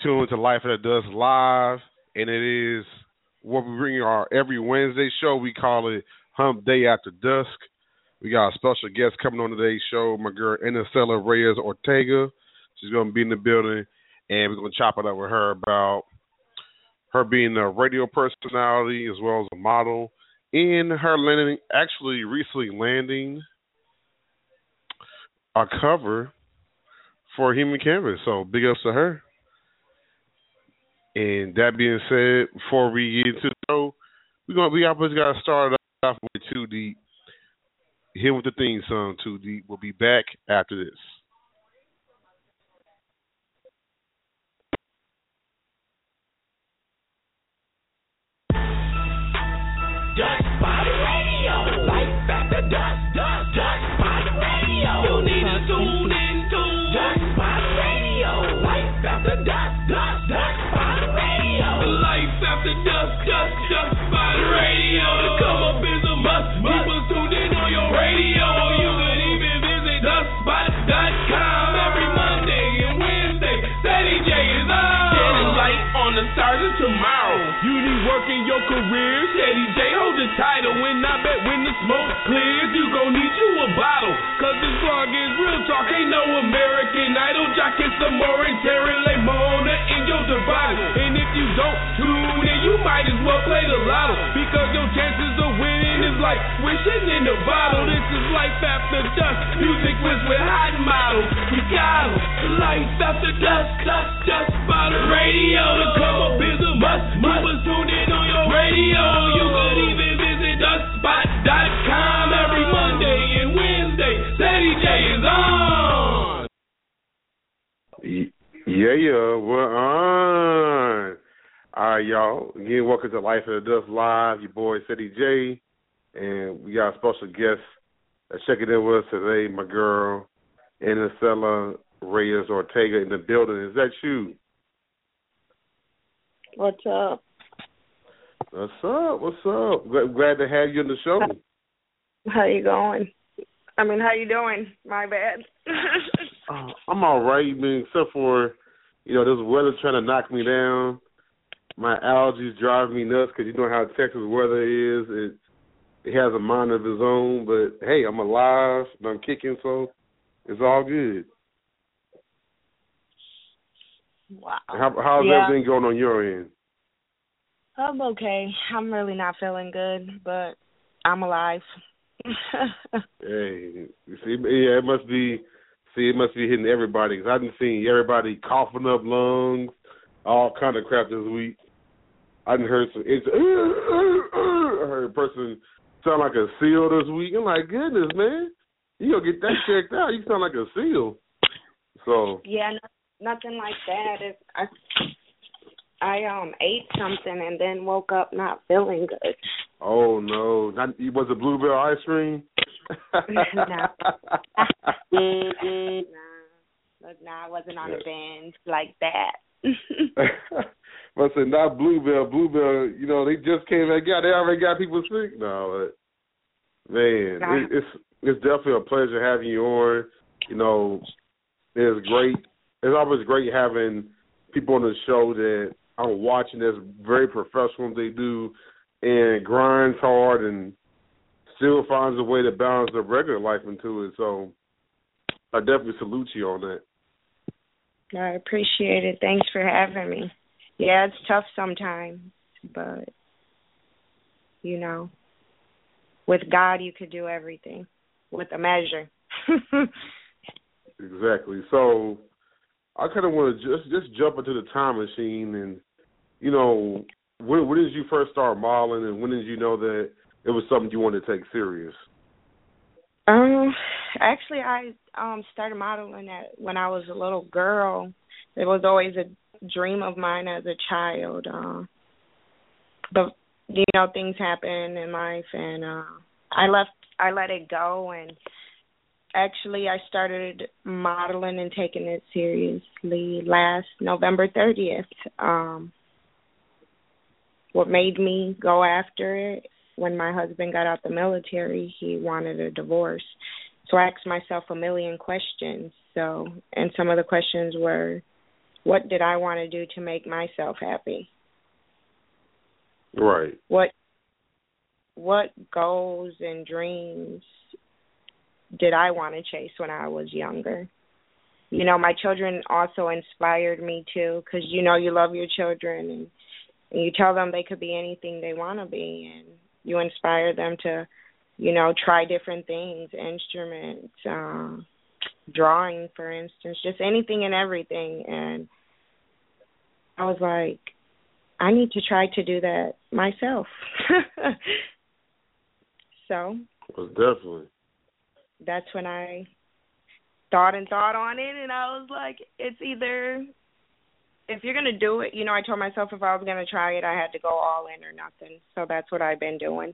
tuned to Life at the Dusk Live, and it is what we bring you our every Wednesday show. We call it Hump Day After Dusk. We got a special guest coming on today's show, my girl Enisela Reyes Ortega. She's going to be in the building, and we're going to chop it up with her about her being a radio personality as well as a model, and her recently landing a cover for Human Canvas. So big ups to her. And that being said, before we get into the show, we always got to start off with Too Deep. Hit with the theme song, Too Deep. We'll be back after this. Dusk by the radio. Life after dusk, dusk by the radio. You need to tune in to Dusk by the radio. Life after dusk, dusk by the radio. Life after dusk by the radio. To come up is a must. People tuned in on your radio. You could even visit duskspot.com every Monday and Wednesday. Steady J is on. Shedding light on the stars of tomorrow. You need work in your career. Steady J hold the title. When I bet when the smoke clears, you gon' need you a bottle. Cause this vlog is real talk. Ain't no American Idol. Jockin' some more and Terry Lemona in your device. And if you don't tune in, you might as well play the lotto. Because your chances of winning is like wishing in a bottle. This is Life After Dusk. Music with hot models. We got 'em. Life After dusk by the radio. To come up is a must. People tune in on your radio. You could even visit duskspot.com every Monday and Wednesday. Steady J is on. Yeah, we're on. All right, y'all. Again, welcome to Life at the Dusk Live. Your boy, Steady J. And we got a special guest that's checking in with us today, my girl, Enisela Reyes Ortega in the building. Is that you? What's up? What's up? Glad to have you on the show. How you going? How you doing? My bad. I'm all right, except for, this weather's trying to knock me down. My allergies drive me nuts because you know how Texas weather is. It has a mind of its own, but hey, I'm alive and I'm kicking, so it's all good. Wow. How's everything going on your end? I'm okay. I'm really not feeling good, but I'm alive. Hey, you see, it must be hitting everybody, because I've been seeing everybody coughing up lungs, all kind of crap this week. I done heard I heard a person sound like a seal this week. I'm like, goodness, man, you gonna get that checked out. You sound like a seal. So yeah, nothing like that. I ate something and then woke up not feeling good. Oh no! Was it bluebell ice cream? No. I wasn't on a binge like that. But I said not bluebell. Bluebell, they just came and they already got people sick. No, but man, it's definitely a pleasure having you on. It's great. It's always great having people on the show that I'm watching that's very professional what they do and grinds hard and still finds a way to balance their regular life into it. So I definitely salute you on that. I appreciate it. Thanks for having me. Yeah, it's tough sometimes, but, with God you could do everything with a measure. Exactly. So I kind of want to just jump into the time machine and, when did you first start modeling and when did you know that it was something you wanted to take serious? Actually, I started modeling when I was a little girl. It was always a dream of mine as a child. But, things happen in life and I let it go, and actually I started modeling and taking it seriously last November 30th. What made me go after it, when my husband got out the military, he wanted a divorce. So I asked myself a million questions. And some of the questions were, what did I want to do to make myself happy? Right. What goals and dreams did I want to chase when I was younger? You know, my children also inspired me too, because you know you love your children and you tell them they could be anything they want to be, and you inspire them to, you know, try different things, instruments, drawing, for instance, just anything and everything. And I was like, I need to try to do that myself. So Well, definitely. That's when I thought on it, and I was like, it's either, if you're going to do it, you know, I told myself if I was going to try it, I had to go all in or nothing. So that's what I've been doing.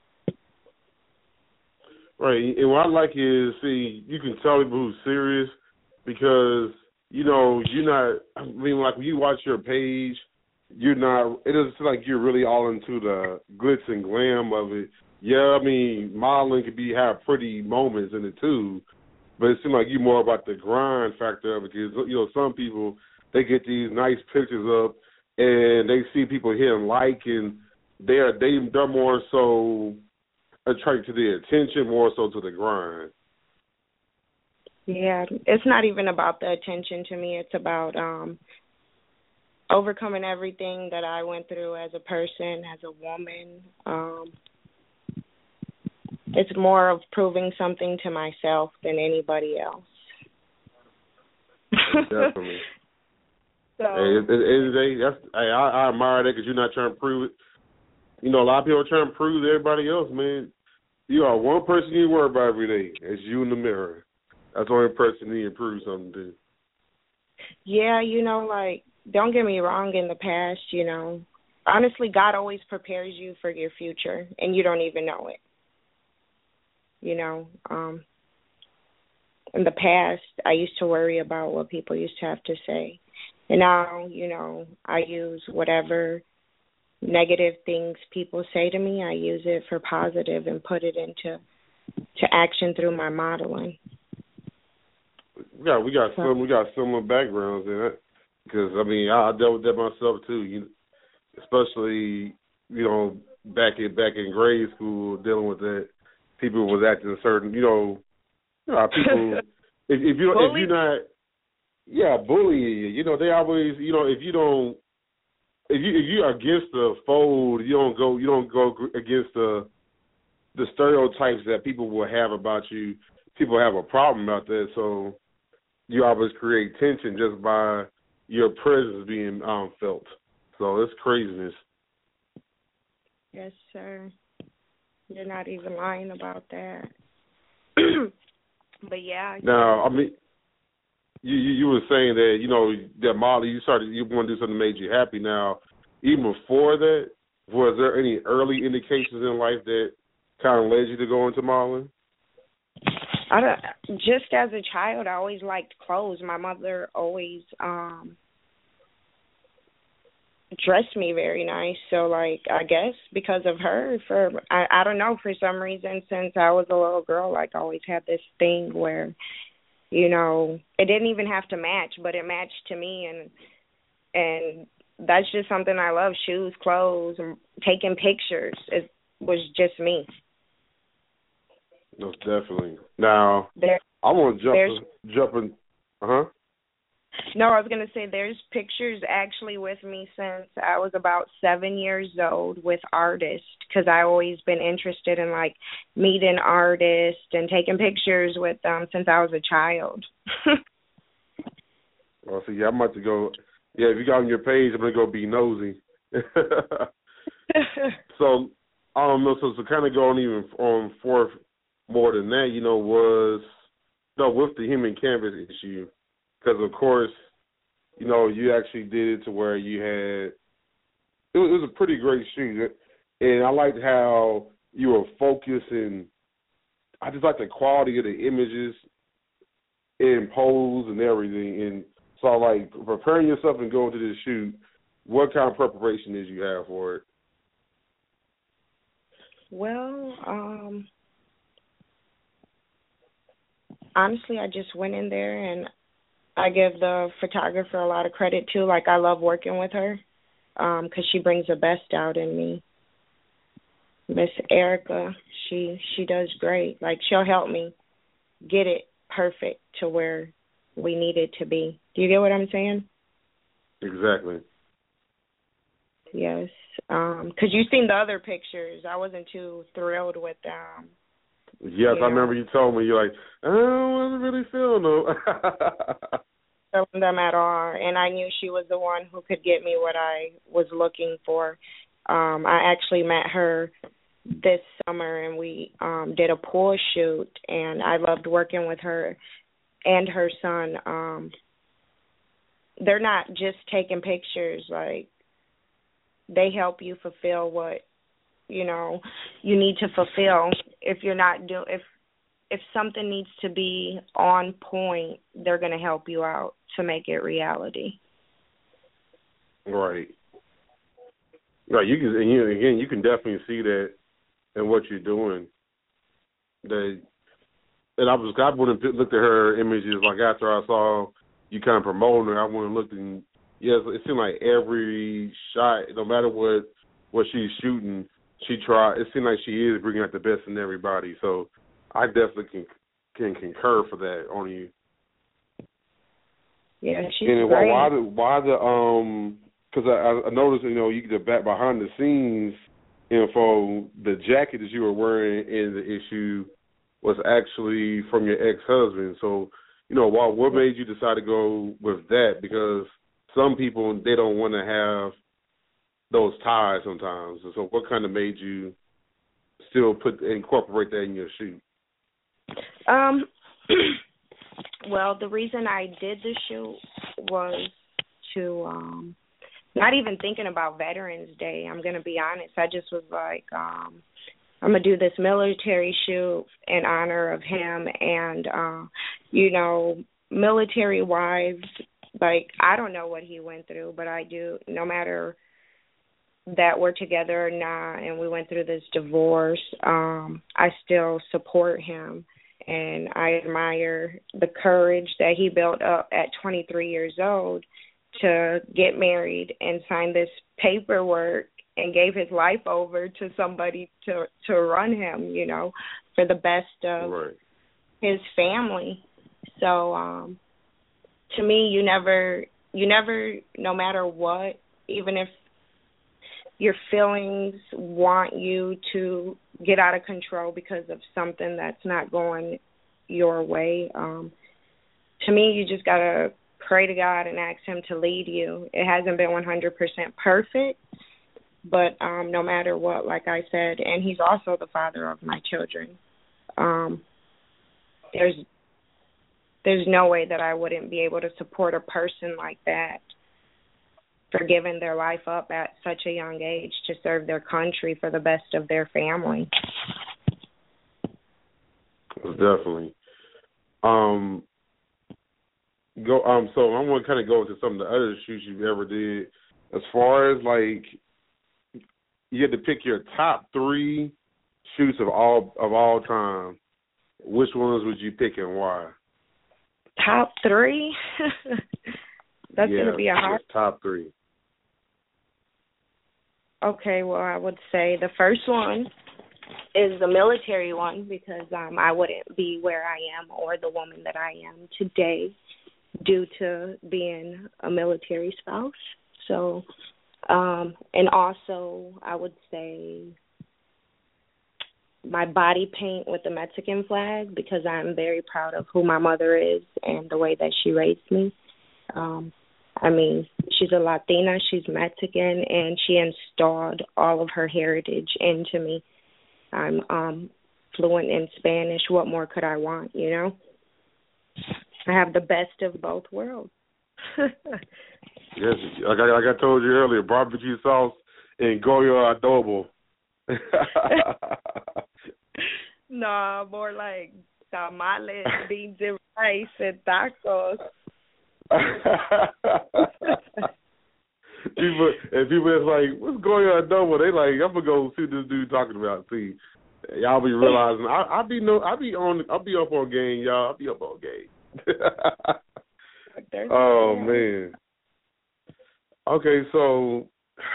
Right, and what I like is, see, you can tell people who's serious because, you know, you're not, I mean, like when you watch your page, you're not, it doesn't seem like you're really all into the glitz and glam of it. Yeah, I mean, modeling could have pretty moments in it too, but it seems like you're more about the grind factor of it because, you know, some people, they get these nice pictures up and they see people hitting like and they're more so attracted to the attention more so to the grind. Yeah, it's not even about the attention to me. It's about overcoming everything that I went through as a person, as a woman. It's more of proving something to myself than anybody else. Definitely. So, hey, at the end of the day, I admire that because you're not trying to prove it. You know, a lot of people are trying to prove to everybody else, man. You are one person you worry about every day. It's you in the mirror. That's the only person you need to prove something to. Yeah, you know, like, don't get me wrong, in the past, you know, honestly, God always prepares you for your future, and you don't even know it. You know, in the past, I used to worry about what people used to have to say. And now, you know, I use whatever negative things people say to me, I use it for positive and put it into action through my modeling. We got similar backgrounds in it because I mean I dealt with that myself too. Especially back in grade school dealing with that. People was acting certain, people. if you're not, bullying you. You know they always, if you're against the fold, you don't go against the stereotypes that people will have about you. People have a problem about that, so you always create tension just by your presence being felt. So it's craziness. Yes, sir. You're not even lying about that. But yeah. Now, I mean, you were saying that that model you want to do something that made you happy. Now, even before that, was there any early indications in life that kind of led you to go into modeling? Just as a child, I always liked clothes. My mother always dressed me very nice. So, like, I guess because of her, I don't know, for some reason, since I was a little girl, like, I always had this thing where, it didn't even have to match, but it matched to me, and that's just something I love, shoes, clothes, and taking pictures. It was just me. No, definitely. Now, I want to jump in. No, I was going to say there's pictures actually with me since I was about 7 years old with artists because I've always been interested in, like, meeting artists and taking pictures with them since I was a child. Well, see, I'm about to go. Yeah, if you got on your page, I'm going to go be nosy. So, I don't know. So kind of going even on forth more than that, with the human canvas issue, because, of course, you actually did it to where you had – it was a pretty great shoot. And I liked how you were focused, and I just like the quality of the images and pose and everything. And so, like, preparing yourself and going to this shoot, what kind of preparation did you have for it? Well, honestly, I just went in there and I give the photographer a lot of credit too. Like, I love working with her because she brings the best out in me. Miss Erica, she does great. Like, she'll help me get it perfect to where we need it to be. Do you get what I'm saying? Exactly. Yes. Because you've seen the other pictures. I wasn't too thrilled with them. Yes, I remember you told me, you're like, I wasn't really feeling them at all. And I knew she was the one who could get me what I was looking for. I actually met her this summer, and we did a pool shoot, and I loved working with her and her son. They're not just taking pictures. Like, they help you fulfill what, you know, you need to fulfill. If you're not if something needs to be on point, they're going to help you out to make it reality. Right. Right. You can definitely see that in what you're doing. And I went and looked at her images, like, after I saw you kind of promoting her. I went and looked, and yes, it seemed like every shot, no matter what she's shooting, she tried. It seemed like she is bringing out the best in everybody. So I definitely can concur for that on you. Yeah, she's and great. Why because I noticed, you know, you get back behind the scenes info, the jacket that you were wearing in the issue was actually from your ex-husband. So, you know, what made you decide to go with that? Because some people, they don't want to have those ties sometimes. So what kind of made you still incorporate that in your shoot? Well, the reason I did the shoot was to not even thinking about Veterans Day. I'm going to be honest. I just was like, I'm going to do this military shoot in honor of him. And, you know, military wives, like, I don't know what he went through, but I do, no matter that we're together or not, and we went through this divorce, I still support him. And I admire the courage that he built up at 23 years old to get married and sign this paperwork and gave his life over to somebody to run him, you know, for the best of his family. So to me, you never, no matter what, even if your feelings want you to get out of control because of something that's not going your way, to me, you just got to pray to God and ask him to lead you. It hasn't been 100% perfect, but no matter what, like I said, and he's also the father of my children. There's no way that I wouldn't be able to support a person like that for giving their life up at such a young age to serve their country for the best of their family. Definitely. So I want to kind of go into some of the other shoots you ever did. As far as, like, you had to pick your top 3 shoots of all time, which ones would you pick and why? Top 3? That's going to be a hard. Top 3. Okay, well, I would say the first one is the military one because I wouldn't be where I am or the woman that I am today due to being a military spouse. So, and also I would say my body paint with the Mexican flag because I'm very proud of who my mother is and the way that she raised me. I mean, she's a Latina, she's Mexican, and she installed all of her heritage into me. I'm fluent in Spanish. What more could I want, you know? I have the best of both worlds. Yes, like I told you earlier, barbecue sauce and Goya adobo. No, more like tamales, beans and rice, and tacos. people is like, what's going on adobo? They like, I'm gonna go see this dude talking about. See, y'all be realizing I'll be up on game, y'all. I'll be up on game. Oh man. Okay, so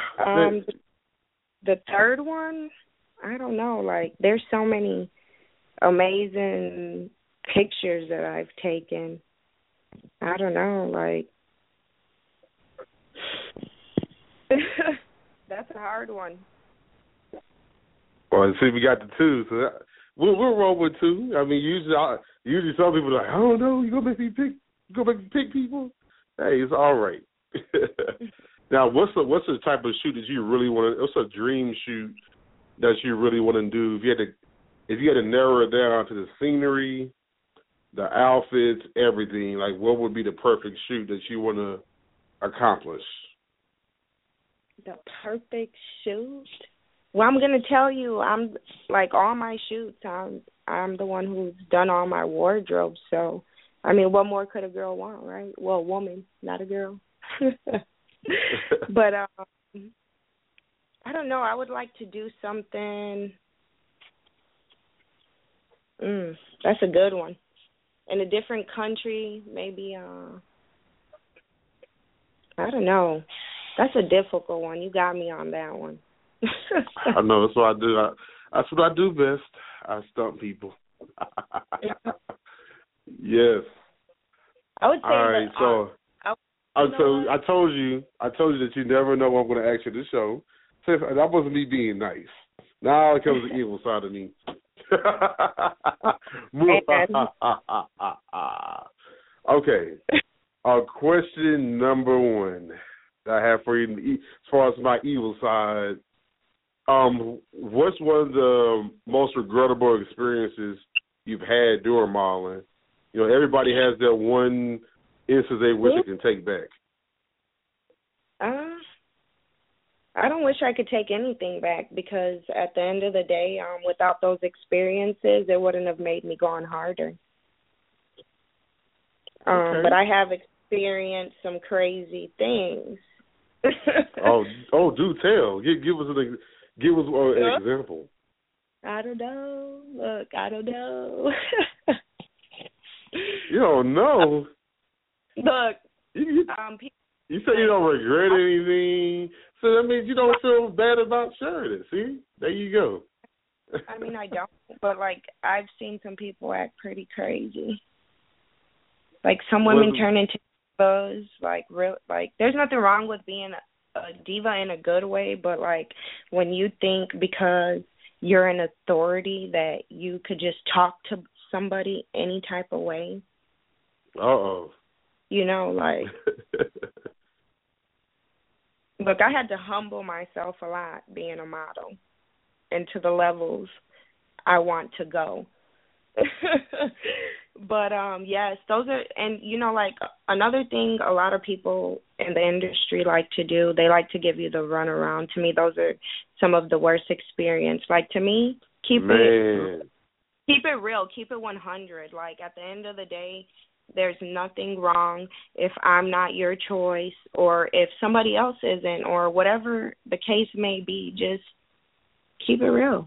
the third one, I don't know. Like, there's so many amazing pictures that I've taken. I don't know, like that's a hard one. Well, see, we got the two, so we'll roll with two. I mean, usually some people are like, I don't know, you gonna make me pick people? Hey, it's all right. Now, what's the type of shoot that you really want to? What's a dream shoot that you really want to do? If you had to narrow it down to the scenery, the outfits, everything, like what would be the perfect shoot that you want to accomplish? The perfect shoot? Well, I'm gonna tell you, I'm like all my shoots. I'm the one who's done all my wardrobe. So, I mean, what more could a girl want, right? Well, a woman, not a girl. But I don't know. I would like to do something. That's a good one. In a different country, maybe. I don't know. That's a difficult one. You got me on that one. I know. That's what I do. That's what I do best. I stump people. Yes. I would say. All right. So I told you that you never know what I'm going to ask you this show. So that wasn't me being nice. Now it comes the evil side of me. Okay. Question number one that I have for you, as far as my evil side, what's one of the most regrettable experiences you've had during modeling? You know, everybody has their one instance they wish they can take back. I don't wish I could take anything back, because at the end of the day, without those experiences, it wouldn't have made me go on harder. Okay. But I have experienced some crazy things. Do tell. Give us an example. I don't know. Look, I don't know. You don't know. Look, you say you don't regret anything, so that means you don't feel bad about sharing it. See, there you go. I mean, I don't, but like I've seen some people act pretty crazy. Like some women turn into divas. Like real, like there's nothing wrong with being a diva in a good way, but like when you think because you're an authority that you could just talk to somebody any type of way. Uh-oh. You know, like, look, I had to humble myself a lot being a model and to the levels I want to go. But, yes, those are, and, you know, like, another thing a lot of people in the industry like to do, they like to give you the runaround. To me, those are some of the worst experience. Like, to me, keep it real, keep it 100. Like, at the end of the day, there's nothing wrong if I'm not your choice or if somebody else isn't or whatever the case may be. Just keep it real.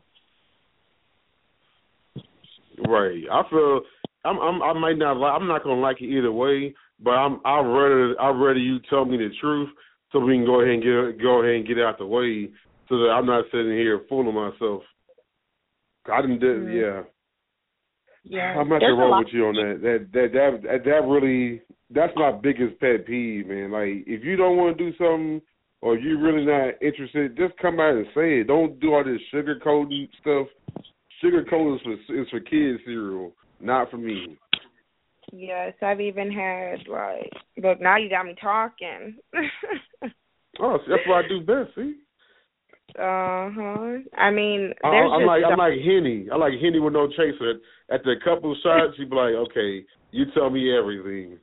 Right. I feel I might not like. I'm not gonna like it either way, but I'd rather you tell me the truth so we can go ahead and get it out the way so that I'm not sitting here fooling myself. I didn't do Yeah, I'm not gonna roll with you on that. That really, that's my biggest pet peeve, man. Like, if you don't want to do something or you're really not interested, just come out and say it. Don't do all this sugarcoating stuff. Sugarcoating is for kids cereal, not for me. Yes, I've even had like, look, now you got me talking. Oh, so that's what I do best. See. I mean, I'm like Henny. I like Henny with no chaser. At the couple shots, you be like, okay, you tell me everything.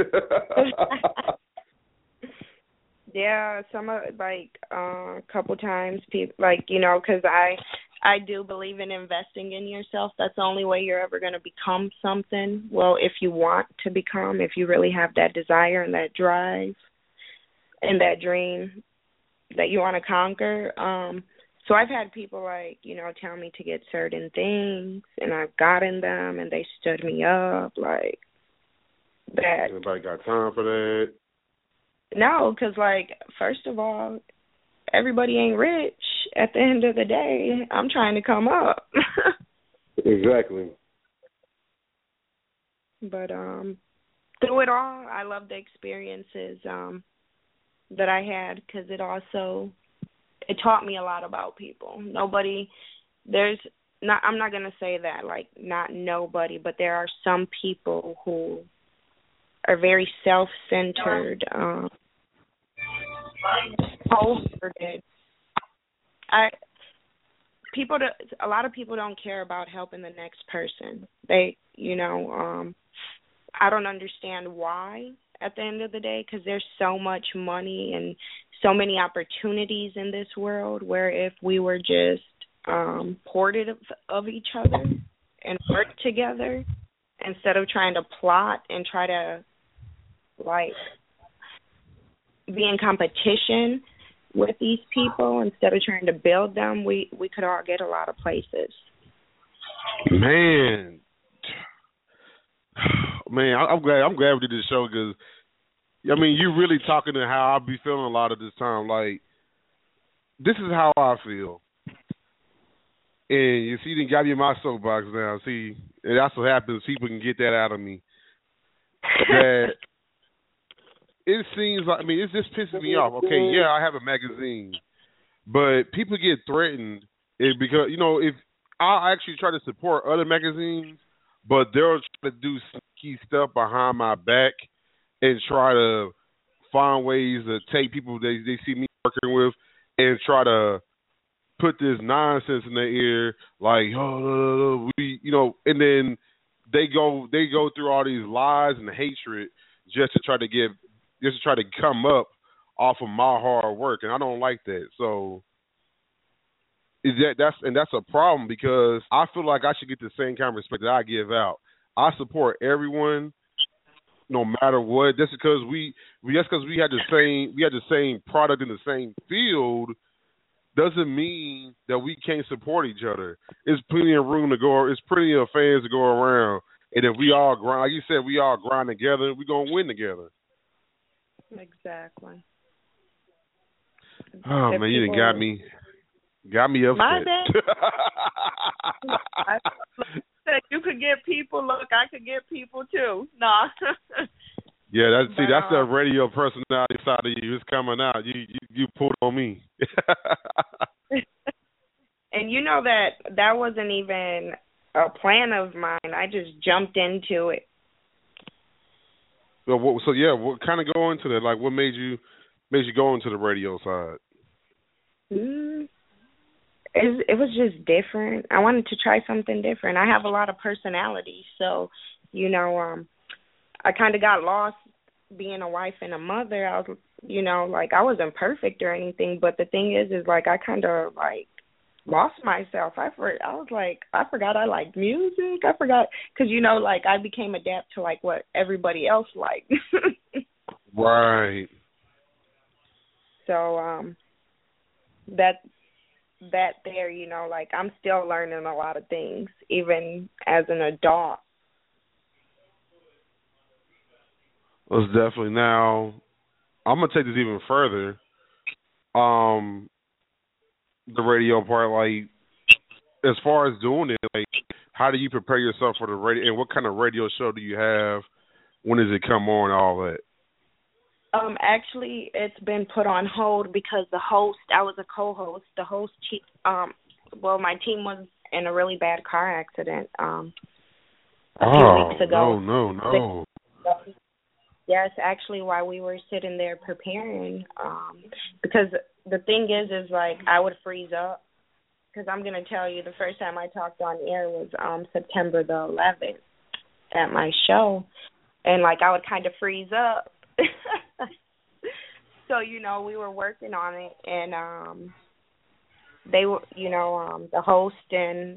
Yeah, a couple times people, like, you know, because I do believe in investing in yourself. That's the only way you're ever going to become something. Well, if you want to become, if you really have that desire and that drive and that dream that you want to conquer. So I've had people like, you know, tell me to get certain things and I've gotten them and they stood me up. Like, that. Anybody got time for that? No, because, like, first of all, everybody ain't rich. At the end of the day, I'm trying to come up. Exactly. But through it all, I love the experiences that I had, because it taught me a lot about people. I'm not going to say that, like, not nobody, but there are some people who are very self-centered, cold-hearted. A lot of people don't care about helping the next person. They, I don't understand why at the end of the day, because there's so much money and so many opportunities in this world where if we were just supportive of each other and work together instead of trying to plot and try to, like, be in competition with these people instead of trying to build them, we could all get a lot of places. Man, I'm glad we did this show, because I mean, you really talking to how I be feeling a lot of this time. Like, this is how I feel. And you see, they got me in my soapbox now. See, and that's what happens. People can get that out of me. That it seems like, I mean, it just pisses me off. Okay, yeah, I have a magazine, but people get threatened because, if I actually try to support other magazines, but they'll try to do sneaky stuff behind my back and try to find ways to take people they see me working with and try to put this nonsense in their ear, like, and then they go through all these lies and hatred just to try to come up off of my hard work, and I don't like that. So that's a problem, because I feel like I should get the same kind of respect that I give out. I support everyone, no matter what. Just because we had the same product in the same field doesn't mean that we can't support each other. There's plenty of room to go. There's plenty of fans to go around, and if we all grind, like you said, we all grind together, we're gonna win together. Exactly. Oh, man, you done got me upset. My bad. I said you could get people. Look, I could get people too. Nah. Yeah, that's the radio personality side of you. It's coming out. You pulled on me. And you know that wasn't even a plan of mine. I just jumped into it. What kind of go into that? Like, what made you go into the radio side? It was just different. I wanted to try something different. I have a lot of personality, so I kind of got lost being a wife and a mother. I was, I wasn't perfect or anything, but the thing is like I kind of like lost myself. I was like, I forgot I liked music. I forgot because like I became adapt to like what everybody else liked. Right. So that there, like I'm still learning a lot of things, even as an adult. Well, definitely. Now, I'm gonna take this even further. The radio part, like, as far as doing it, like, how do you prepare yourself for the radio, and what kind of radio show do you have? When does it come on? All that. Actually, it's been put on hold because I was a co-host. The host, my team was in a really bad car accident a few weeks ago. No. Yes, actually, while we were sitting there preparing, because the thing is like I would freeze up. Because I'm going to tell you, the first time I talked on air was September the 11th at my show, and like I would kind of freeze up. So, we were working on it, and they were, the host and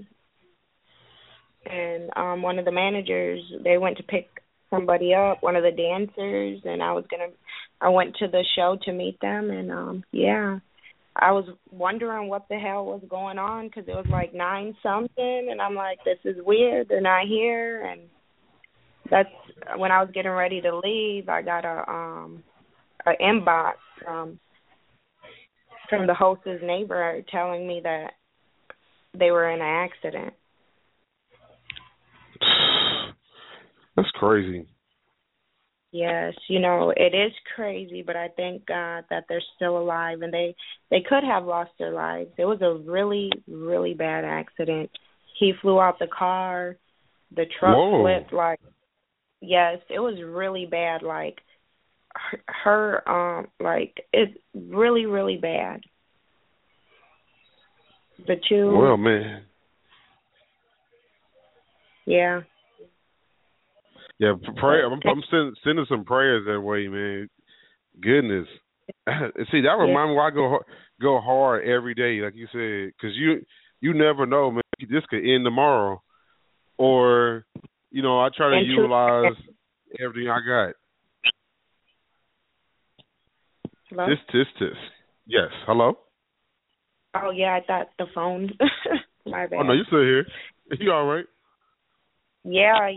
one of the managers, they went to pick somebody up, one of the dancers, and I went to the show to meet them, and I was wondering what the hell was going on because it was like 9 something, and I'm like, this is weird, they're not here, and that's when I was getting ready to leave. I got a inbox from the host's neighbor telling me that they were in an accident. That's crazy. Yes, you know, it is crazy, but I thank God that they're still alive, and they could have lost their lives. It was a really, really bad accident. He flew out the car. The truck flipped. Like, yes, it was really bad. Like, like, it's really, really bad. The two. Well, man. Yeah. Yeah, pray. I'm sending some prayers that way, man. Goodness. See, that reminds me why I go hard every day, like you said, because you never know, man. This could end tomorrow, or you know, I try to utilize everything I got. Hello? This. Yes. Hello. Oh yeah, I thought the phone. My bad. Oh no, you still here? You all right? Yeah,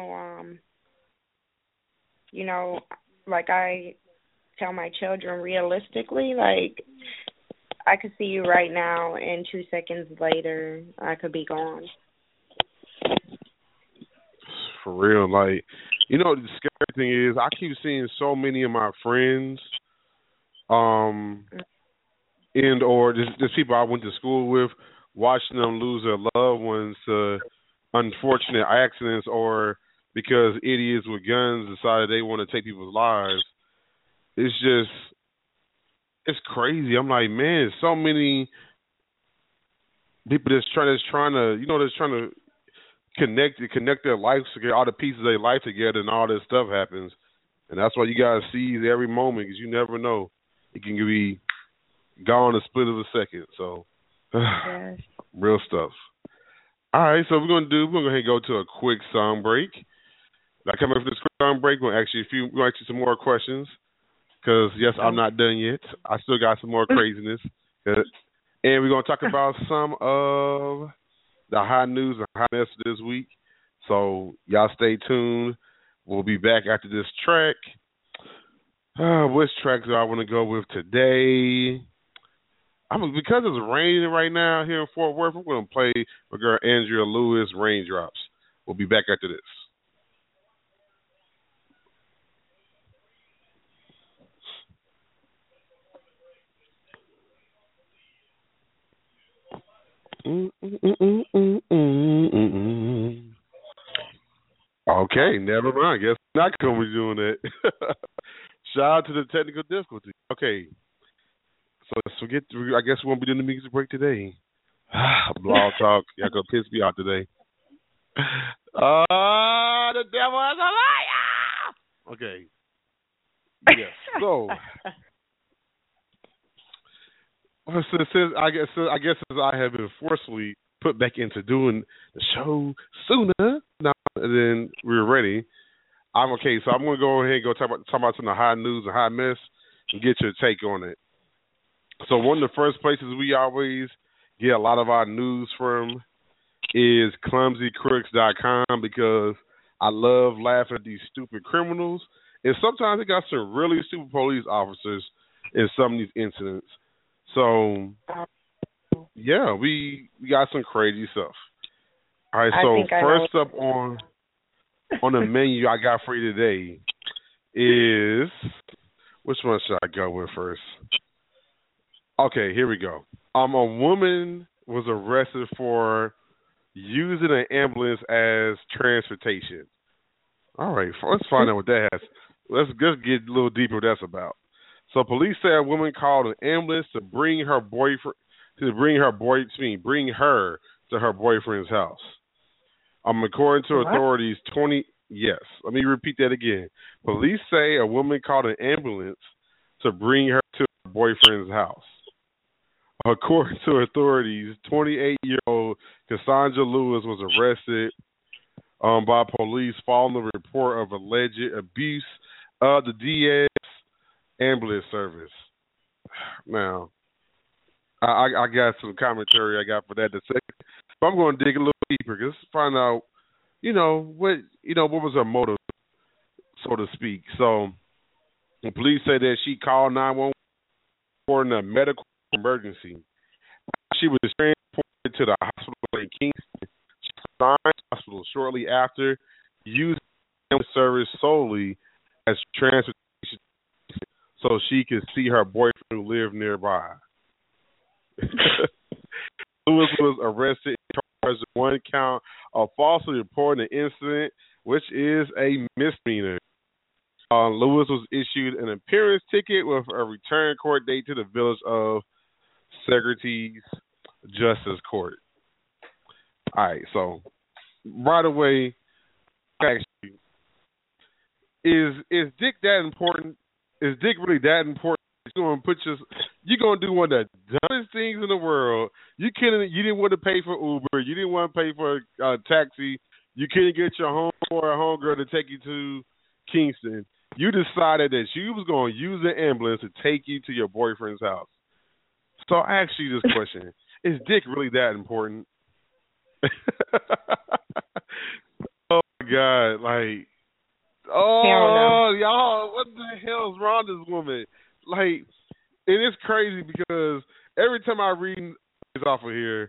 you know, like I tell my children realistically, like I could see you right now and 2 seconds later I could be gone. For real, like, you know, the scary thing is I keep seeing so many of my friends, and or just people I went to school with, watching them lose their loved ones to unfortunate accidents or because idiots with guns decided they want to take people's lives. It's crazy. I'm like, man, so many people that's trying to connect their lives together, all the pieces of their life together, and all this stuff happens. And that's why you gotta seize every moment, because you never know. It can be gone in a split of a second. So, yes. Real stuff. All right, so we're gonna go to a quick song break. Now, coming from this quick song break, we're gonna ask you some more questions. Because yes, I'm not done yet. I still got some more craziness, and we're gonna talk about some of the hot news and hot mess this week. So y'all stay tuned. We'll be back after this track. Which track do I want to go with today? Because it's raining right now here in Fort Worth, I'm going to play my girl Andrea Lewis, Raindrops. We'll be back after this. Okay, never mind. Guess I'm not going to be doing that. Shout out to the technical difficulty. Okay, so let's forget. I guess we won't be doing the music break today. Blog talk. Y'all gonna piss me off today. The devil is a liar. Okay. Yes. So, since I guess as I have been forcefully put back into doing the show sooner, now than we were ready, I'm okay. So I'm gonna go ahead and go talk about some of the hot news and hot mess and get your take on it. So one of the first places we always get a lot of our news from is clumsycrooks.com, because I love laughing at these stupid criminals, and sometimes they got some really stupid police officers in some of these incidents. So yeah, we got some crazy stuff. All right, so first up on the menu I got for you today is, which one should I go with first? Okay, here we go. A woman was arrested for using an ambulance as transportation. All right, let's find out what that has. Let's just get a little deeper what that's about. So police say a woman called an ambulance to bring her to her boyfriend's house. According to authorities, let me repeat that again. Police say a woman called an ambulance to bring her to her boyfriend's house. According to authorities, 28-year-old Cassandra Lewis was arrested by police following the report of alleged abuse of the DS ambulance service. Now, I got some commentary I got for that in a second, but I'm going to dig a little deeper just to find out, what was her motive so to speak. So the police say that she called 911 for a medical emergency. She was transported to the hospital in Kingston. She resigned the hospital shortly after, using the service solely as transportation so she could see her boyfriend who lived nearby. Lewis was arrested and charged with one count of falsely reporting an incident, which is a misdemeanor. Lewis was issued an appearance ticket with a return court date to the village of Securities Justice Court. All right, so right away, actually, is Dick that important? Is Dick really that important? You're gonna do one of the dumbest things in the world. You didn't want to pay for Uber. You didn't want to pay for a taxi. You couldn't get your home or a homegirl to take you to Kingston. You decided that you was gonna use the ambulance to take you to your boyfriend's house. So I ask you this question: is Dick really that important? Oh my God! Like, y'all, what the hell is wrong with this woman? Like, and it's crazy because every time I read this off of here,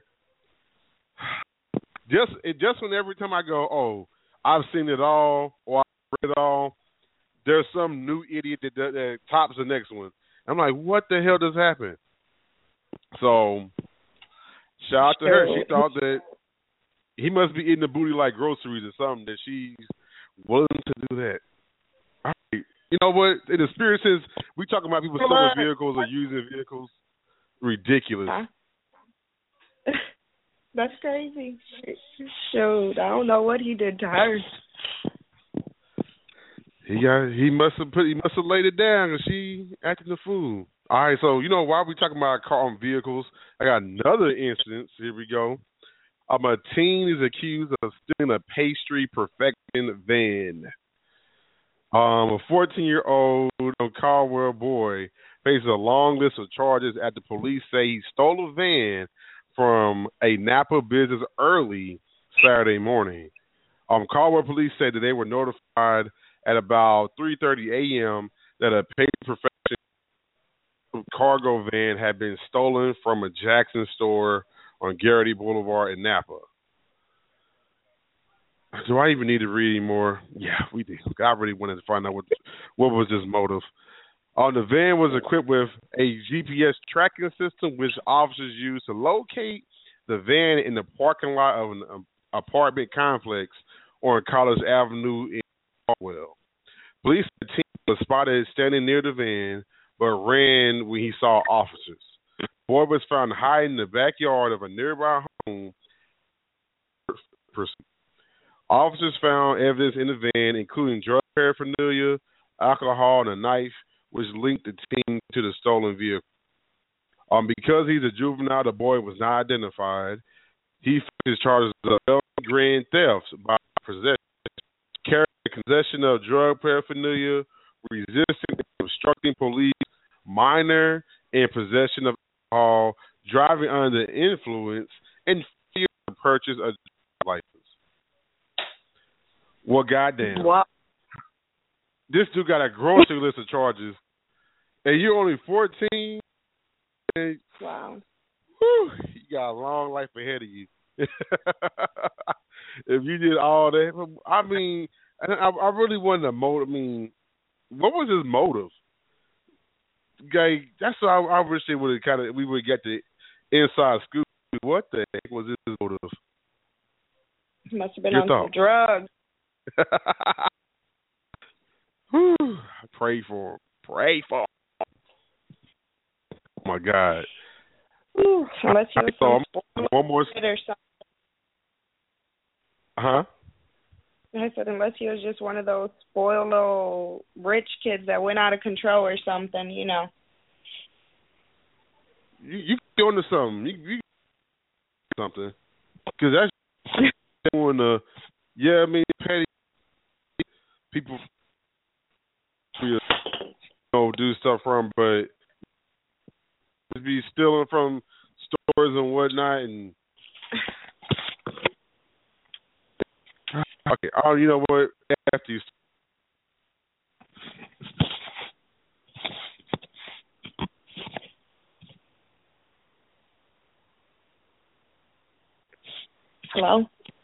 every time I go, oh, I've seen it all or I've read it all, there's some new idiot that tops the next one. I'm like, what the hell just happened? So, shout out to her. She thought that he must be eating the booty like groceries or something, that she's willing to do that. All right. You know what? In the spirit says, we talking about people stealing vehicles or using vehicles. Ridiculous. Huh? That's crazy. Shoot, I don't know what he did to her. He must have laid it down because she acting the fool. All right, so while we talking about car and vehicles, I got another instance. Here we go. A teen is accused of stealing a pastry perfection van. A 14-year-old Caldwell boy faces a long list of charges after police say he stole a van from a Napa business early Saturday morning. Caldwell police said that they were notified at about 3:30 a.m. that a pastry perfection cargo van had been stolen from a Jackson store on Garrity Boulevard in Napa. Do I even need to read any more? Yeah, we do. I really wanted to find out what was his motive. The van was equipped with a GPS tracking system, which officers used to locate the van in the parking lot of an apartment complex on College Avenue in Caldwell. Police team was spotted standing near the van, but ran when he saw officers. The boy was found hiding in the backyard of a nearby home. Officers found evidence in the van, including drug paraphernalia, alcohol, and a knife, which linked the team to the stolen vehicle. Because he's a juvenile, the boy was not identified. He faces charges of grand theft by possession, carrying possession of drug paraphernalia, resisting and obstructing police, minor, and possession of alcohol, driving under the influence, and failure to purchase a license. Well, goddamn. What? This dude got a grocery list of charges, and you're only 14. And, wow. Whew, you got a long life ahead of you. If you did all that, I mean, I really wanted to motive. I mean, what was his motive? Guy, that's what I wish they would have we would get the inside scoop. What the heck was his motive? Must have been on some drugs. Pray for him. Pray for him. Oh my God. Unless he was one more. Huh? I said unless he was just one of those spoiled little rich kids that went out of control or something, You go into something. You something. Because that's doing the. Yeah, I mean, petty people do stuff from, but be stealing from stores and whatnot. And okay, you know what? After you, Hello?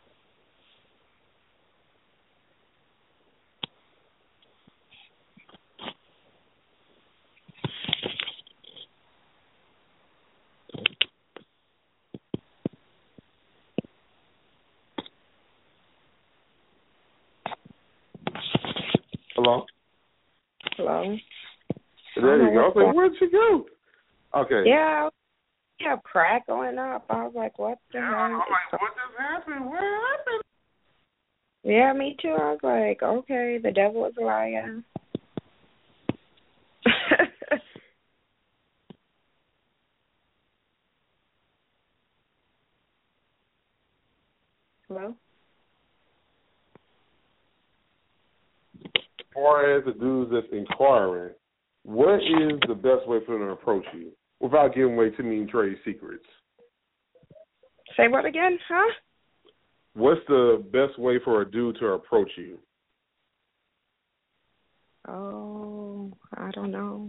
Hello? Hello? There you go. I was like, where'd you go? Okay. Yeah, I have crack going up. I was like, what the hell? I'm like, what just happened? What happened? Yeah, me too. I was like, okay, the devil is a liar. Hello? As far as the dudes that's inquiring, what is the best way for them to approach you without giving away too many trade secrets? Say what again, huh? What's the best way for a dude to approach you? Oh, I don't know.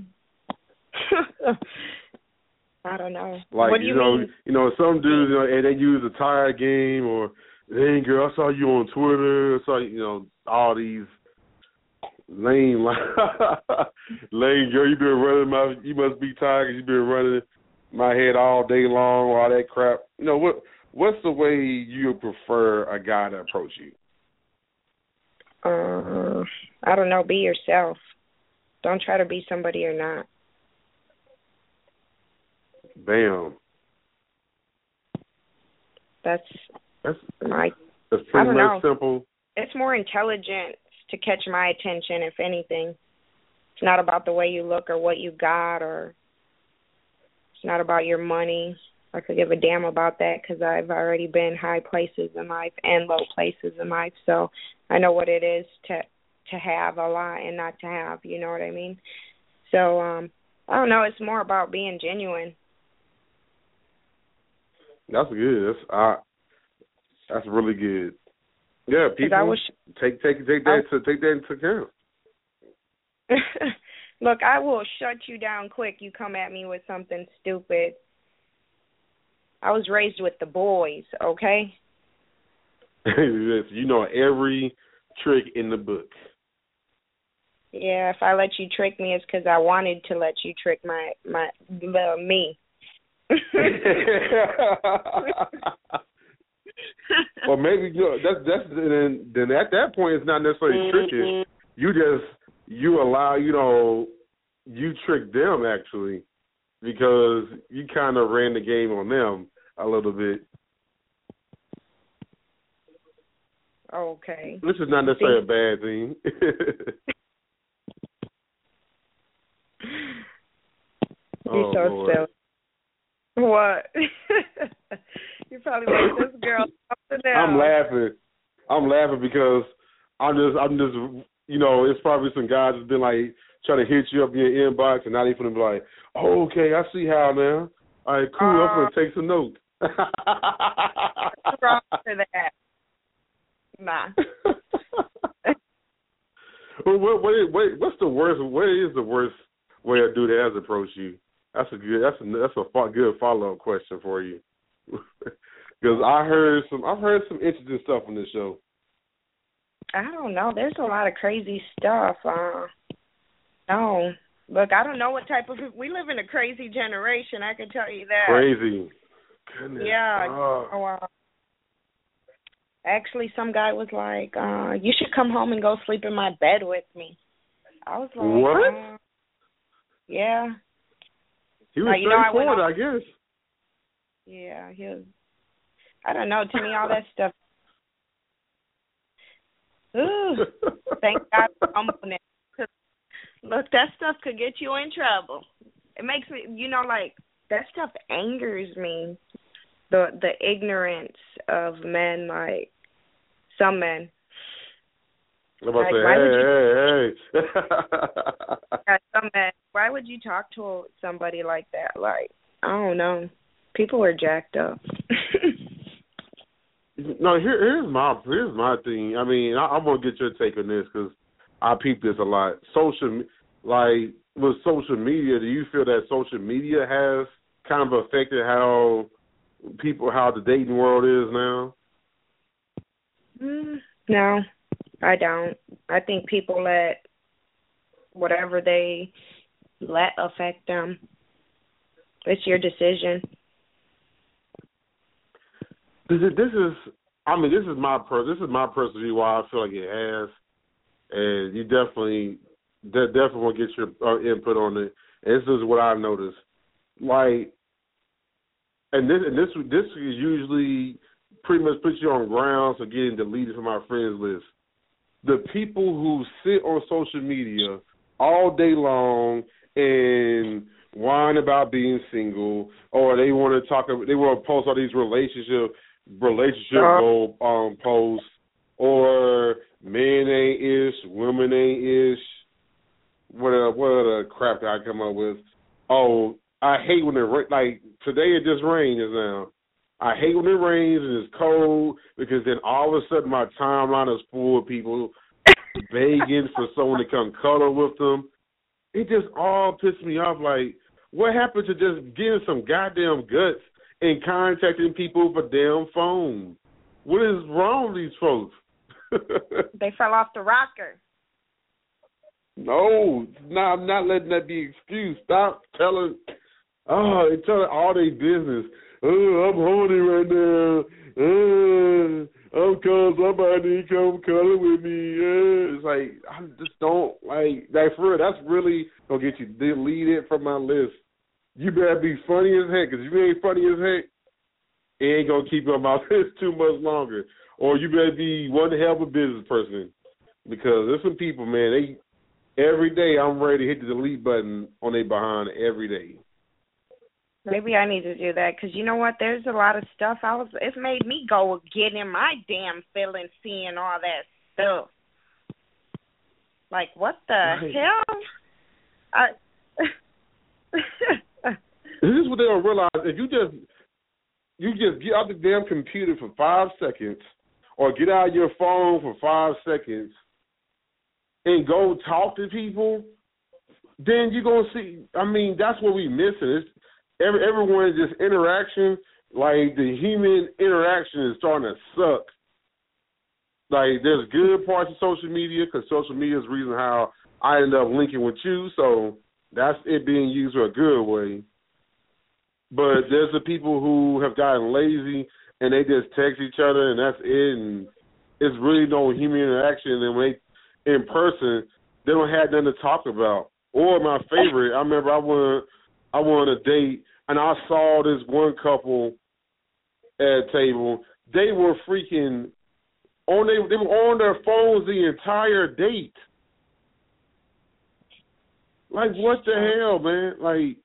I don't know. Like, what do you mean? Some dudes, and they use a tire game or, hey, girl, I saw you on Twitter. I saw all these lame, lame girl, you must be tired because you've been running my head all day long, all that crap. What's the way you prefer a guy to approach you? I don't know. Be yourself. Don't try to be somebody you're not. Bam. That's pretty much much simple. It's more intelligence to catch my attention, if anything. It's not about the way you look or what you got, or it's not about your money. I could give a damn about that because I've already been high places in life and low places in life, so I know what it is to have a lot and not to have, you know what I mean? So, I don't know, it's more about being genuine. That's good. That's really good. Yeah, people take that into account. Look, I will shut you down quick. You come at me with something stupid. I was raised with the boys, okay? You know every trick in the book. Yeah, if I let you trick me, it's because I wanted to let you trick me. Or maybe that's then at that point it's not necessarily tricking. You allow you trick them actually because you kind of ran the game on them a little bit. Okay. Which is not necessarily a bad thing. You're so silly. What? You probably like this girl something else. I'm laughing because I'm just it's probably some guys that's been like trying to hit you up in your inbox and not even be like, oh, okay, I see how now. All right, cool. I'm gonna take some notes. What's wrong with that? Nah. Well, what's the worst? What is the worst way a dude has approached you? That's a good follow-up question for you. Because I've heard some interesting stuff on this show. I don't know. There's a lot of crazy stuff. No. Look, I don't know what type of... We live in a crazy generation, I can tell you that. Crazy. Goodness. Yeah. Actually, some guy was like, you should come home and go sleep in my bed with me. I was like... What? Yeah. He was straightforward, I guess. Yeah, he was... I don't know. To me, all that stuff... Ooh, thank God for humbleness. Look, that stuff could get you in trouble. It makes me, that stuff angers me. The ignorance of men, like some men. I'm about to say, hey. Yeah, some men. Why would you talk to somebody like that? Like, I don't know. People are jacked up. No, here's my thing. I mean, I'm gonna get your take on this because I peep this a lot. With social media, do you feel that social media has kind of affected how the dating world is now? No, I don't. I think people let whatever they let affect them. It's your decision. This is my personal view why I feel like it has, and you definitely want to get your input on it. And this is what I noticed, like, and this usually pretty much puts you on grounds for getting deleted from my friends list. The people who sit on social media all day long and whine about being single, or they want to post all these relationship goal posts, or men ain't ish, women ain't ish. What other crap that I come up with? Oh, I hate when like today it just rained just now. I hate when it rains and it's cold, because then all of a sudden my timeline is full of people begging for someone to come cuddle with them. It just all pissed me off. Like, what happened to just getting some goddamn guts and contacting people with a damn phone? What is wrong with these folks? They fell off the rocker. No, I'm not letting that be an excuse. Stop telling all their business. Oh, I'm horny right now. I'm calling somebody to come cuddle with me. It's like, I just don't like that. For real, that's really gonna get you deleted from my list. You better be funny as heck, because if you ain't funny as heck, it ain't gonna keep you on my list too much longer. Or you better be one hell of a business person, because there's some people, man, every day I'm ready to hit the delete button on their behind every day. Maybe I need to do that, because you know what? There's a lot of stuff. It's made me go get in my damn feelings seeing all that stuff. Like, what the hell? This is what they don't realize. If you just get out the damn computer for 5 seconds, or get out of your phone for 5 seconds, and go talk to people, then you're going to see, I mean, that's what we missing. Everyone is just interaction, like the human interaction is starting to suck. Like, there's good parts of social media, because social media is the reason how I ended up linking with you, so that's it being used in a good way. But there's the people who have gotten lazy, and they just text each other, and that's it, and it's really no human interaction. And when they in person, they don't have nothing to talk about. Or my favorite, I remember I went on a date, and I saw this one couple at a table. They were freaking they were on their phones the entire date. Like, what the hell, man? Like,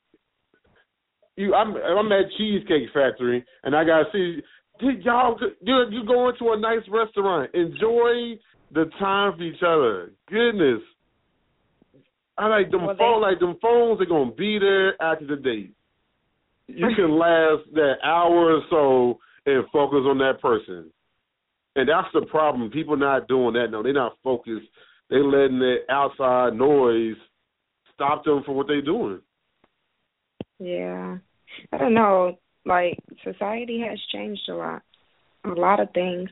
I'm at Cheesecake Factory, and I gotta see, you go into a nice restaurant, enjoy the time for each other. Goodness, I like them phones. Like, them phones are gonna be there after the date. You can last that hour or so and focus on that person, and that's the problem. People not doing that. No, they're not focused. They letting that outside noise stop them from what they're doing. Yeah. I don't know. Like, society has changed a lot. A lot of things.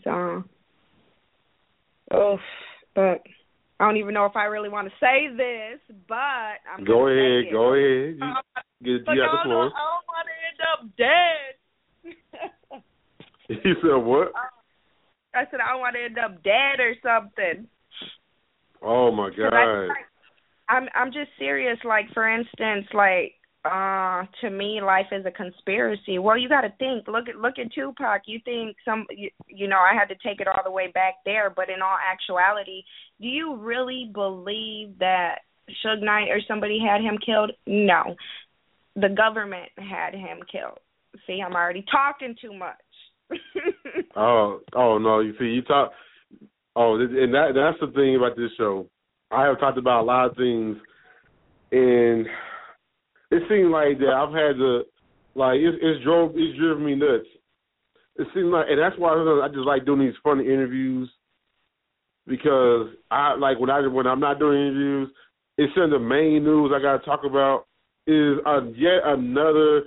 But I don't even know if I really want to say this, but I'm Go ahead. You got the floor. I don't want to end up dead. You said what? I said I don't want to end up dead or something. Oh my God. I'm just serious. Like, for instance, like, to me, life is a conspiracy. Well, you got to think. Look at Tupac. You think I had to take it all the way back there, but in all actuality, do you really believe that Suge Knight or somebody had him killed? No, the government had him killed. See, I'm already talking too much. oh no! You see, you talk. Oh, and that's the thing about this show. I have talked about a lot of things, and it seems like that I've had to, like, it's driven me nuts. It seems like, and that's why I just like doing these funny interviews, because I like when I'm not doing interviews, it's in the main news I got to talk about is yet another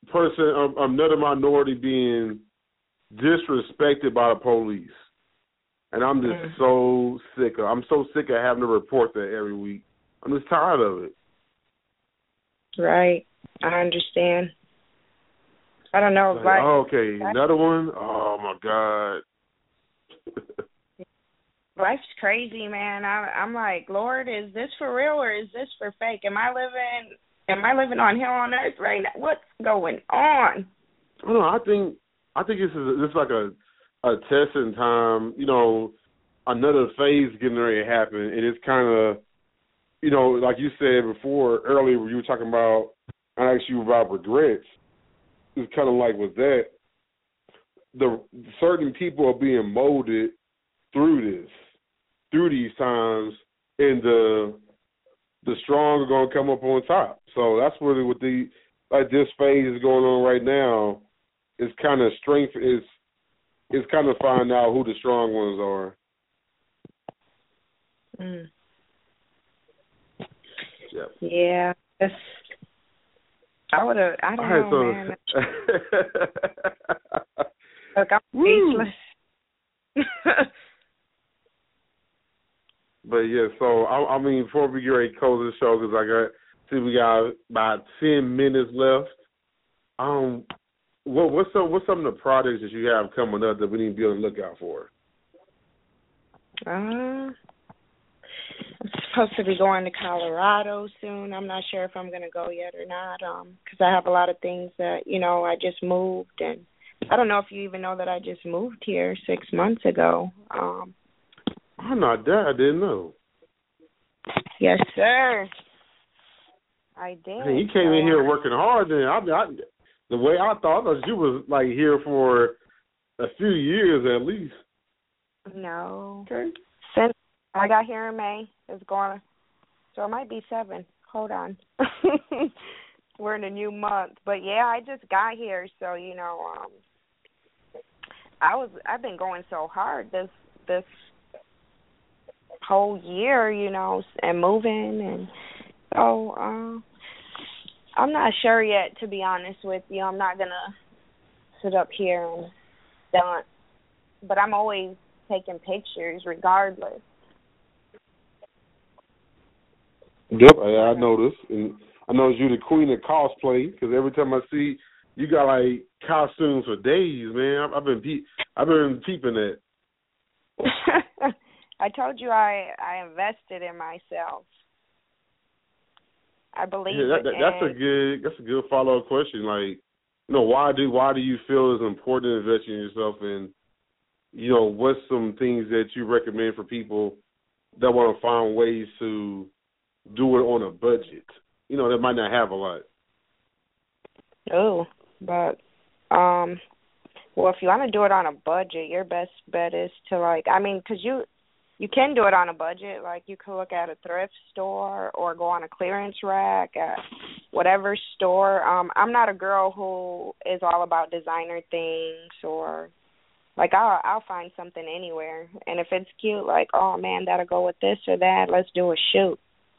person, another minority being disrespected by the police. And I'm just so sick of having to report that every week. I'm just tired of it. Right. I understand. I don't know. Okay, another one? Oh, my God. Life's crazy, man. I'm like, Lord, is this for real or is this for fake? Am I living on hell on earth right now? What's going on? I don't know. I think this is like a testing time. You know, another phase getting ready to happen, and it's kind of, you know, like you said before earlier, when you were talking about, I asked you about regrets. It's kind of like with that, the certain people are being molded through these times, and the strong are going to come up on top. So that's really what this phase is going on right now. It's kind of strength is kind of finding out who the strong ones are. Yep. Yeah. I don't know, man. Look, I'm speechless. But yeah, so I mean, before we get ready to close the show, because we got about 10 minutes left. What's some of the projects that you have coming up that we need to be on the lookout for? I'm supposed to be going to Colorado soon. I'm not sure if I'm going to go yet or not, because I have a lot of things that, you know, I just moved, and I don't know if you even know that I just moved here 6 months ago. I'm not that. I didn't know. Yes, sir. I did. Hey, you came in here working hard. Then the way I thought you was like here for a few years at least. No. Okay. Since I got here in May, it's going. So it might be 7. Hold on. We're in a new month, but yeah, I just got here, so you know, I've been going so hard this whole year, you know, and moving, and so I'm not sure yet, to be honest with you. I'm not gonna sit up here and stunt, but I'm always taking pictures regardless. Yep, I noticed, and I know you're the queen of cosplay because every time I see you got like costumes for days, man. I've been peeping it. I told you I invested in myself. I believe that's a good follow-up question. Like, you know, why do you feel it's important to invest in yourself, and you know, what's some things that you recommend for people that want to find ways to do it on a budget? You know, that might not have a lot. Oh, but well, if you want to do it on a budget, your best bet is to because you can do it on a budget. Like, you could look at a thrift store or go on a clearance rack at whatever store. I'm not a girl who is all about designer things, or like I'll find something anywhere. And if it's cute, like, oh man, that'll go with this or that, let's do a shoot.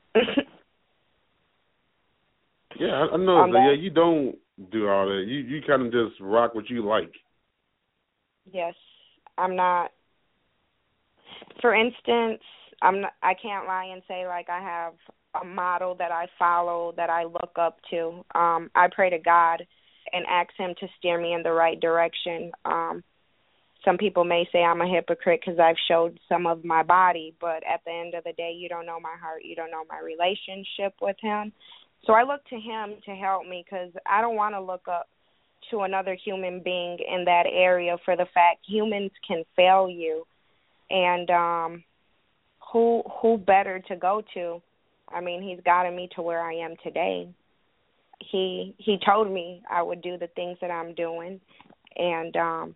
Yeah, I know. Yeah, you don't do all that. You kind of just rock what you like. Yes, I'm not. For instance, I can't lie and say like I have a model that I follow, that I look up to. I pray to God and ask him to steer me in the right direction. Some people may say I'm a hypocrite because I've showed some of my body, but at the end of the day, you don't know my heart. You don't know my relationship with him. So I look to him to help me, because I don't want to look up to another human being in that area for the fact humans can fail you. And who better to go to? I mean, he's gotten me to where I am today. He told me I would do the things that I'm doing, and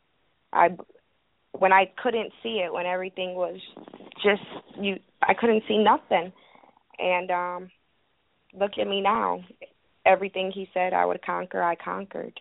when I couldn't see it, when everything was just I couldn't see nothing. And look at me now. Everything he said I would conquer, I conquered.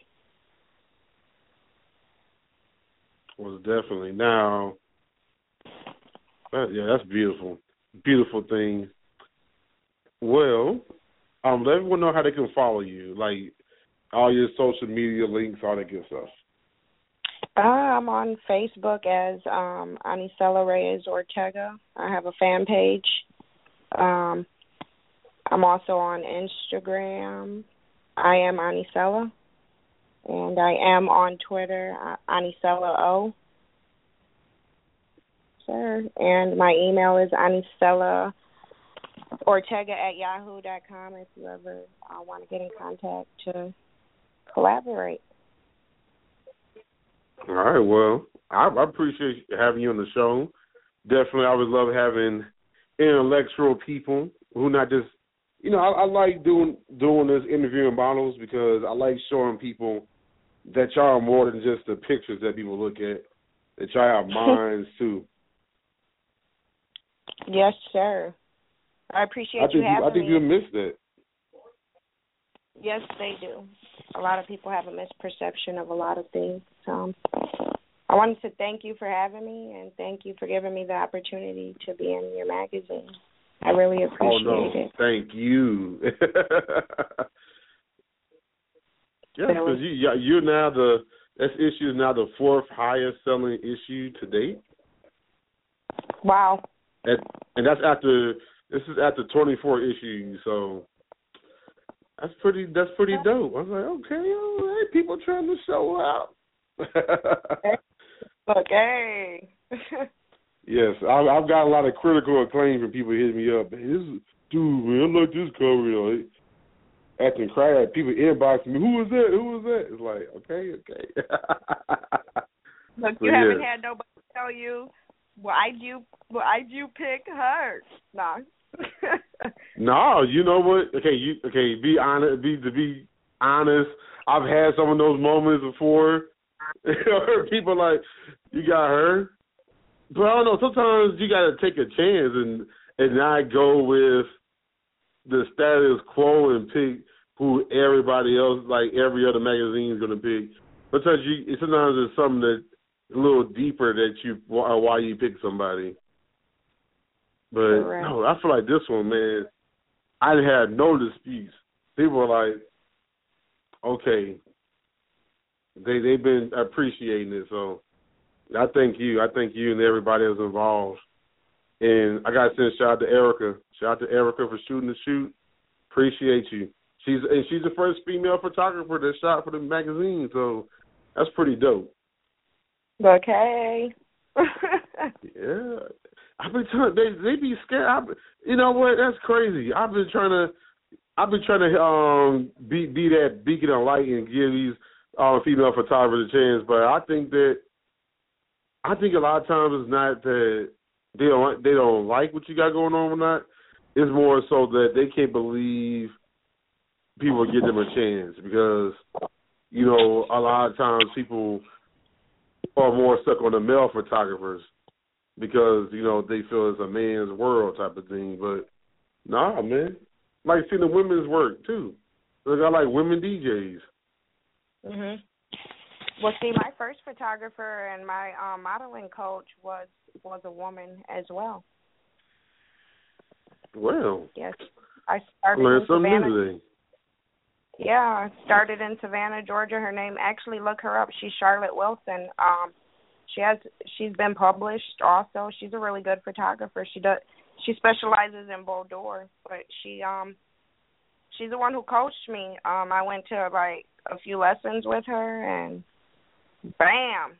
Well, definitely. Now, yeah, that's beautiful. Beautiful thing. Well, let everyone know how they can follow you, like all your social media links, all that good stuff. I'm on Facebook as Anicela Reyes Ortega. I have a fan page. I'm also on Instagram. I am Anicela. And I am on Twitter, Anicela O. Sure. And my email is anicelaortega@yahoo.com if you ever want to get in contact to collaborate. All right, well, I appreciate having you on the show. Definitely, I would love having intellectual people who not just, I like doing this interviewing models because I like showing people that y'all are more than just the pictures that people look at, that y'all have minds too. Yes, sir. I appreciate you having me. I think you missed that. Yes, they do. A lot of people have a misperception of a lot of things. I wanted to thank you for having me, and thank you for giving me the opportunity to be in your magazine. I really appreciate it. Thank you. Yes, because you're now this issue is now the 4th highest selling issue to date. Wow. And this is after 24 issues, so that's pretty dope. I was like, okay, all right, people trying to show out. Okay. Yes, I've got a lot of critical acclaim from people hitting me up. Man, man, I like this cover, acting crap. People inboxing me, who was that? It's like, okay. Look, you haven't had nobody tell you, why'd you pick her? Nah. No, you know what? Okay, be honest. Be honest. I've had some of those moments before. People like, you got her, but I don't know. Sometimes you got to take a chance and not go with the status quo and pick who everybody else, like every other magazine, is going to pick. Because sometimes there's something that's a little deeper that why you pick somebody. But no, I feel like this one, man, I had no disputes. People were like, okay, they've been appreciating it. So I thank you. I thank you and everybody that's involved. And I got to send a shout out to Erica. Shout out to Erica for shooting the shoot. Appreciate you. She's the first female photographer that shot for the magazine, so that's pretty dope. Okay. Yeah. I've been trying. They be scared. You know what? That's crazy. I've been trying to be that beacon of light and give these female photographers a chance. But I think a lot of times it's not that they don't like what you got going on or not. It's more so that they can't believe people give them a chance because, a lot of times people are more stuck on the male photographers because, they feel it's a man's world type of thing. But, nah, man. I like seeing the women's work, too. Like, I like women DJs. Mhm. Well, see, my first photographer and my modeling coach was a woman as well. Well. Yes. I started learned in something Savannah. new today. Yeah, I started in Savannah, Georgia. Her name, actually, look her up. She's Charlotte Wilson. She's been published also. She's a really good photographer. She specializes in boudoir, but she's the one who coached me. I went to like a few lessons with her, and bam.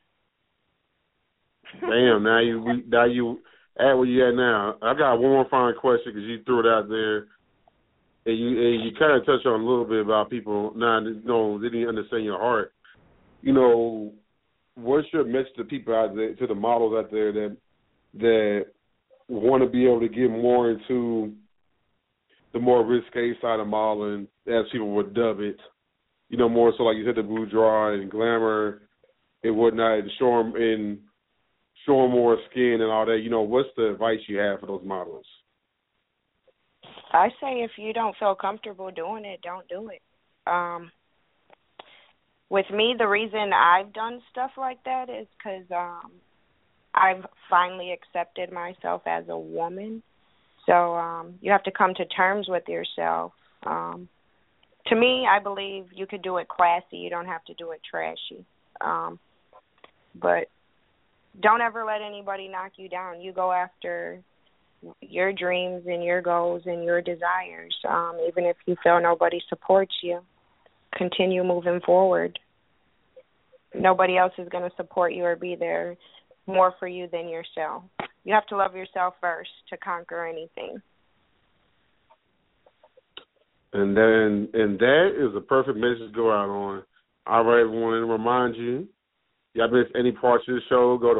Bam! Now you at where you at now. I got one more final question because you threw it out there, and you kind of touched on a little bit about people they didn't understand your heart. What's your message to people out there, to the models out there that want to be able to get more into the more risque side of modeling, as people would dub it? More so like you said, the boudoir and glamour and whatnot, and show them more skin and all that. What's the advice you have for those models? I say if you don't feel comfortable doing it, don't do it. With me, the reason I've done stuff like that is because I've finally accepted myself as a woman. So you have to come to terms with yourself. To me, I believe you could do it classy. You don't have to do it trashy. but don't ever let anybody knock you down. You go after your dreams and your goals and your desires. Even if you feel nobody supports you, continue moving forward. Nobody else is going to support you or be there more for you than yourself. You have to love yourself first to conquer anything. And that is a perfect message to go out on. All right, everyone, and remind you, y'all miss any parts of the show, go to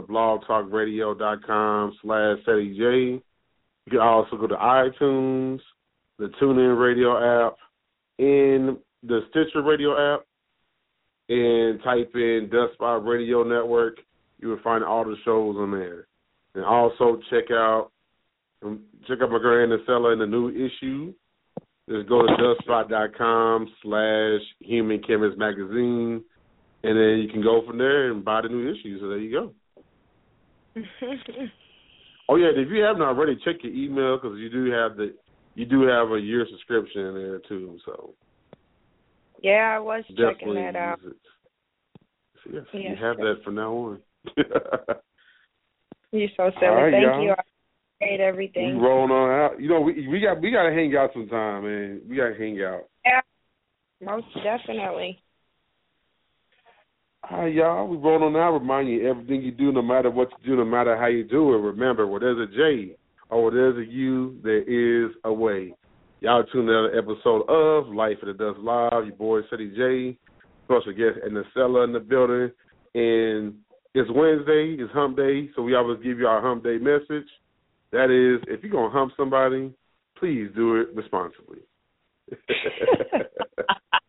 blogtalkradio.com/SettyJ. You can also go to iTunes, the TuneIn Radio app, and the Stitcher Radio app, and type in Dust Spot Radio Network. You will find all the shows on there. And also check out my girl Anna Sella in the new issue. Just go to dustspot.com/Human Chemist Magazine, and then you can go from there and buy the new issue. So there you go. Oh yeah, if you haven't already, check your email because you do have a year subscription in there too. So yeah, I was checking that out. So yes, you have that from now on. You're so silly. Right, thank y'all. you. I appreciate everything. We rolling on out. You know, we got to hang out sometime, man. We got to hang out. Yeah, most definitely. All right, y'all. We rolling on out. Remind you, everything you do, no matter what you do, no matter how you do it, remember, where there's a J or where there's a U, there is a way. Y'all tune in to another episode of Life in the Dust Live. Your boy, Setty J. Special guest Anna Sella in the building. And it's Wednesday. It's hump day. So we always give you our hump day message. That is, if you're going to hump somebody, please do it responsibly.